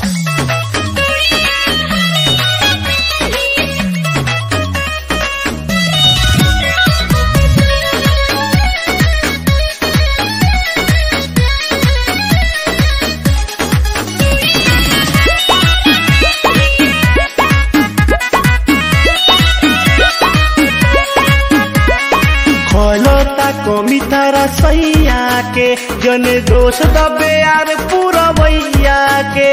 कमी तारा सैया के जन दोष दबे यार पूरा भैया के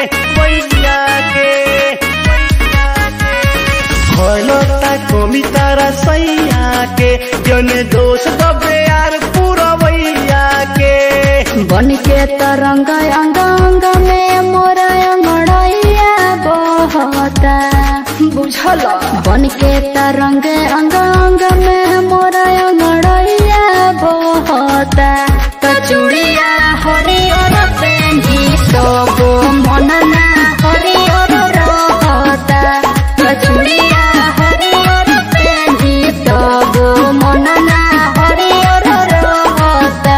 खलता कमी तारा सैया के जन दोष दबे यार पूरा भैया के बन के तरंग अंग अंग में मोरा अंगड़ैया बहता बुझल बन के तरंग अंग अंग में मोरा अंगड़ैया बहता तो चूड़िया हरियर पेन्ही सब मन ना हरियर रहता तो चूड़िया हरियर पेन्ही सब मन ना हरियर रहता।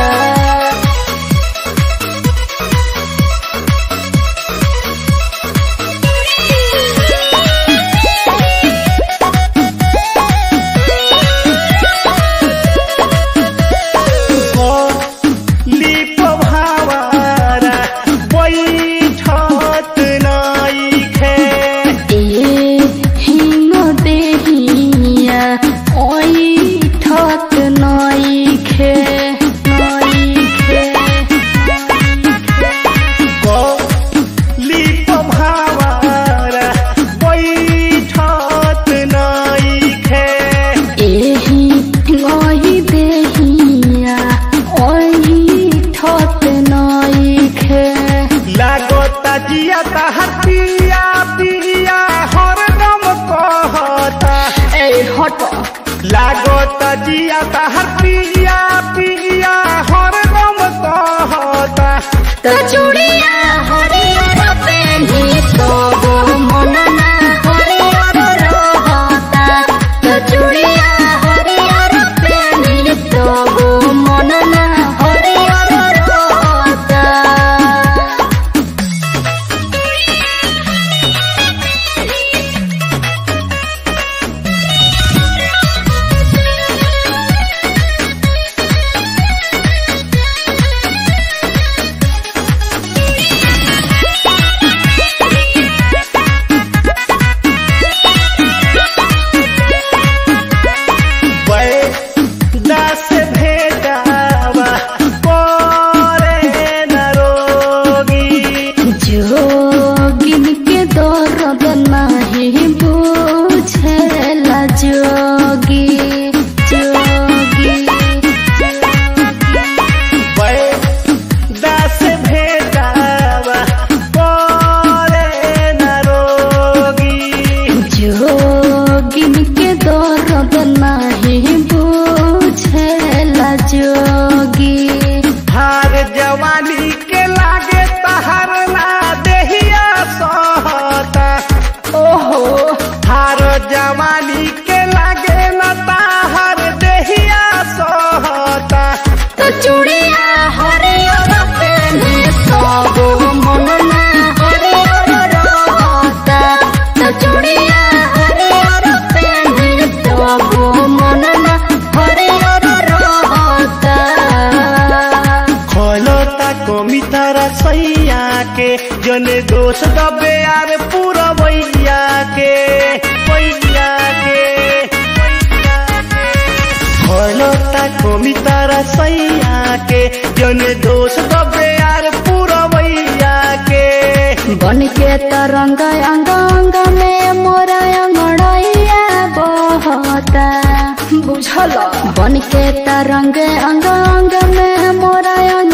लागोता जिया ताहर पिया पिया हरदम कहता तो चूड़िया हरियर पेन्ही सब मन ना हरियर रहता तो चूड़िया हरियर पेन्ही सब मन ना हरियर रहता। जन दोष दबे यार पूरा भैया के खलता कमी तारा सैया के जन दोष दबे यार पूरा भैया के बन के तरंग अंग अंग में मोरा अंगड़ैया बहता बुझल बन के तरंग अंग अंग में मोरा